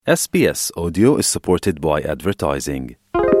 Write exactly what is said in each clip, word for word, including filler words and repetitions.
S B S Audio is supported by advertising.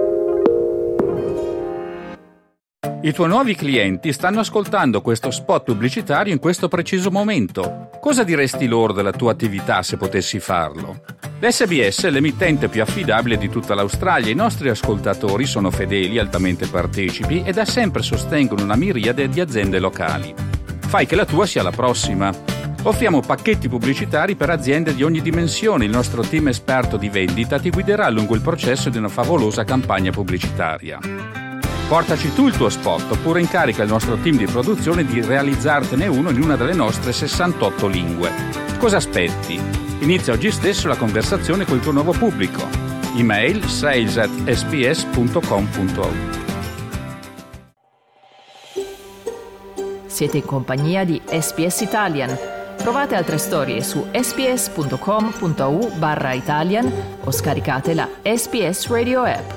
I tuoi nuovi clienti stanno ascoltando questo spot pubblicitario in questo preciso momento. Cosa diresti loro della tua attività se potessi farlo? L'S B S è l'emittente più affidabile di tutta l'Australia. I nostri ascoltatori sono fedeli, altamente partecipi e da sempre sostengono una miriade di aziende locali. Fai che la tua sia la prossima. Offriamo pacchetti pubblicitari per aziende di ogni dimensione. Il nostro team esperto di vendita ti guiderà lungo il processo di una favolosa campagna pubblicitaria. Portaci tu il tuo spot oppure incarica il nostro team di produzione di realizzartene uno in una delle nostre sessantotto lingue. Cosa aspetti? Inizia oggi stesso la conversazione col tuo nuovo pubblico. Email sales at s b s punto com punto a u. Siete in compagnia di S B S Italian. Trovate altre storie su sbs.com.au barra Italian o scaricate la S B S Radio app.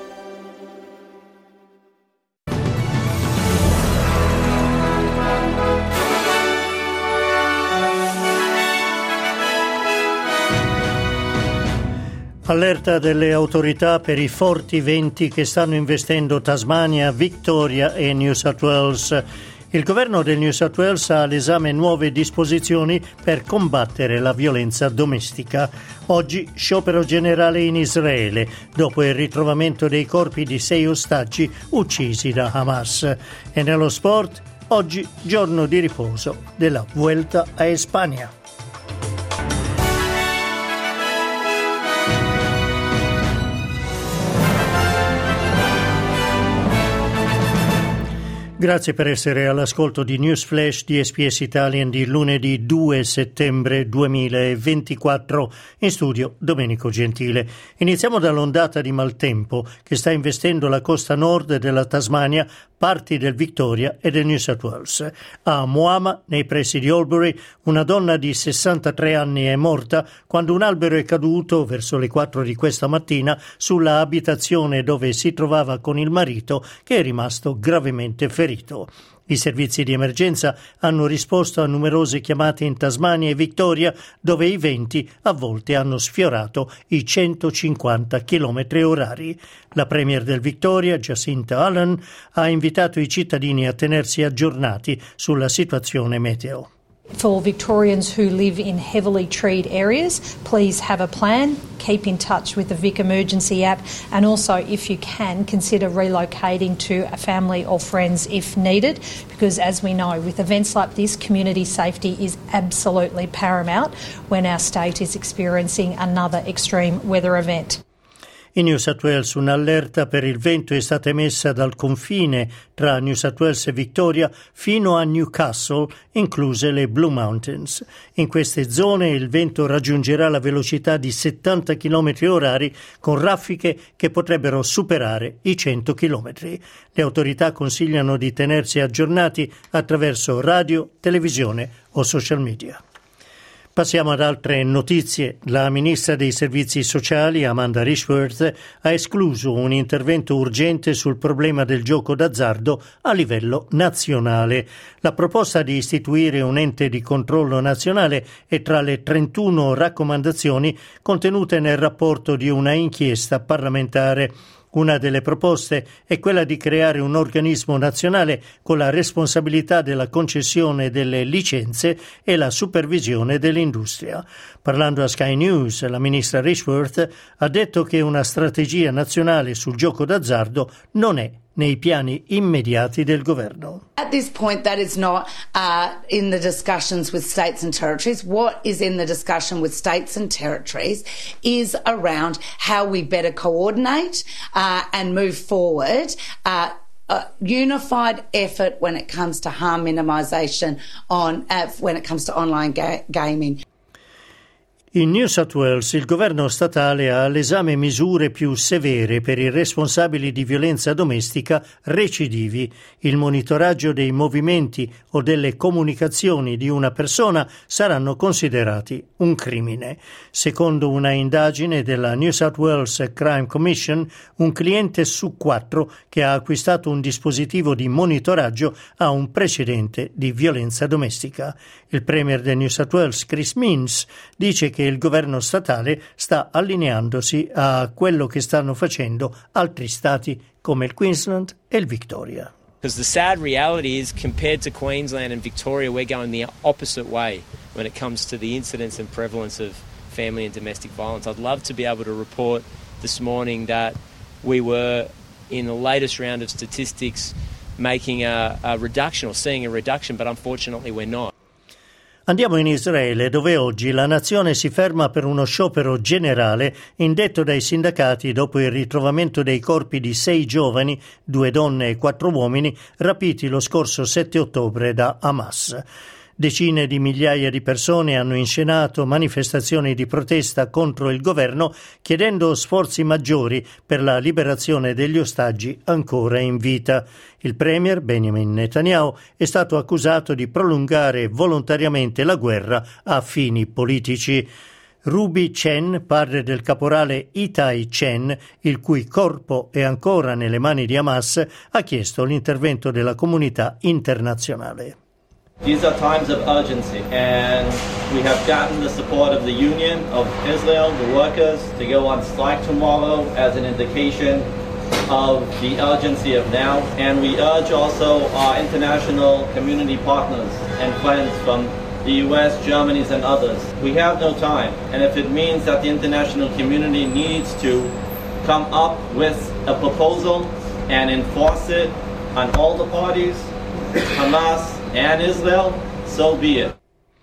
Allerta delle autorità per i forti venti che stanno investendo Tasmania, Victoria e New South Wales. Il governo del New South Wales ha all'esame nuove disposizioni per combattere la violenza domestica. Oggi sciopero generale in Israele, dopo il ritrovamento dei corpi di sei ostaggi uccisi da Hamas. E nello sport, oggi giorno di riposo della Vuelta a España. Grazie per essere all'ascolto di News Flash di S B S Italian di lunedì due settembre duemilaventiquattro. In studio Domenico Gentile. Iniziamo dall'ondata di maltempo che sta investendo la costa nord della Tasmania, parti del Victoria e del New South Wales. A Moama, nei pressi di Albury, una donna di sessantatré anni è morta quando un albero è caduto verso le quattro di questa mattina sulla abitazione dove si trovava con il marito, che è rimasto gravemente ferito. I servizi di emergenza hanno risposto a numerose chiamate in Tasmania e Victoria, dove i venti a volte hanno sfiorato i centocinquanta chilometri orari. La premier del Victoria, Jacinta Allen, ha invitato i cittadini a tenersi aggiornati sulla situazione meteo. For Victorians who live in heavily treed areas, please have a plan, keep in touch with the Vic Emergency app, and also, if you can, consider relocating to a family or friends if needed, because as we know, with events like this, community safety is absolutely paramount when our state is experiencing another extreme weather event. In New South Wales un'allerta per il vento è stata emessa dal confine tra New South Wales e Victoria fino a Newcastle, incluse le Blue Mountains. In queste zone il vento raggiungerà la velocità di settanta chilometri orari con raffiche che potrebbero superare i cento chilometri. Le autorità consigliano di tenersi aggiornati attraverso radio, televisione o social media. Passiamo ad altre notizie. La ministra dei servizi sociali, Amanda Rishworth, ha escluso un intervento urgente sul problema del gioco d'azzardo a livello nazionale. La proposta di istituire un ente di controllo nazionale è tra le trentuno raccomandazioni contenute nel rapporto di una inchiesta parlamentare. Una delle proposte è quella di creare un organismo nazionale con la responsabilità della concessione delle licenze e la supervisione dell'industria. Parlando a Sky News, la ministra Rishworth ha detto che una strategia nazionale sul gioco d'azzardo non è nei piani immediati del governo. At this point, that is not uh, in the discussions with states and territories. What is in the discussion with states and territories is around how we better coordinate uh, and move forward uh, a unified effort when it comes to harm minimisation on uh, when it comes to online ga- gaming. In New South Wales il governo statale ha all'esame misure più severe per i responsabili di violenza domestica recidivi. Il monitoraggio dei movimenti o delle comunicazioni di una persona saranno considerati un crimine. Secondo una indagine della New South Wales Crime Commission, un cliente su quattro che ha acquistato un dispositivo di monitoraggio ha un precedente di violenza domestica. Il premier del New South Wales, Chris Minns, dice che il governo statale sta allineandosi a quello che stanno facendo altri stati come il Queensland e il Victoria. Because the sad reality is, compared to Queensland and Victoria, we're going the opposite way when it comes to the incidence and prevalence of family and domestic violence. I'd love to be able to report this morning that we were, in the latest round of statistics, making a, a reduction or seeing a reduction, but unfortunately we're not. Andiamo in Israele, dove oggi la nazione si ferma per uno sciopero generale indetto dai sindacati dopo il ritrovamento dei corpi di sei giovani, due donne e quattro uomini, rapiti lo scorso sette ottobre da Hamas. Decine di migliaia di persone hanno inscenato manifestazioni di protesta contro il governo, chiedendo sforzi maggiori per la liberazione degli ostaggi ancora in vita. Il premier Benjamin Netanyahu è stato accusato di prolungare volontariamente la guerra a fini politici. Ruby Chen, padre del caporale Itai Chen, il cui corpo è ancora nelle mani di Hamas, ha chiesto l'intervento della comunità internazionale. These are times of urgency, and we have gotten the support of the Union of Israel, the workers, to go on strike tomorrow as an indication of the urgency of now. And we urge also our international community partners and friends from the U S, Germany, and others. We have no time, and if it means that the international community needs to come up with a proposal and enforce it on all the parties, Hamas and Israel, so be it.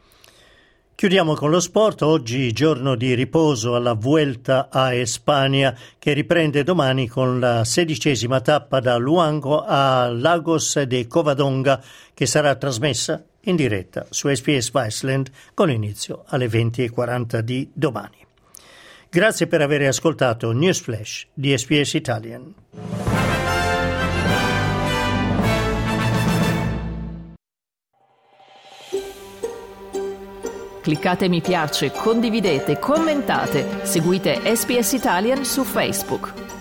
Chiudiamo con lo sport. Oggi giorno di riposo alla Vuelta a España, che riprende domani con la sedicesima tappa da Luango a Lagos de Covadonga, che sarà trasmessa in diretta su S B S Iceland con inizio alle venti e quaranta di domani. Grazie per aver ascoltato News Flash di S B S Italian. Cliccate mi piace, condividete, commentate, seguite S B S Italian su Facebook.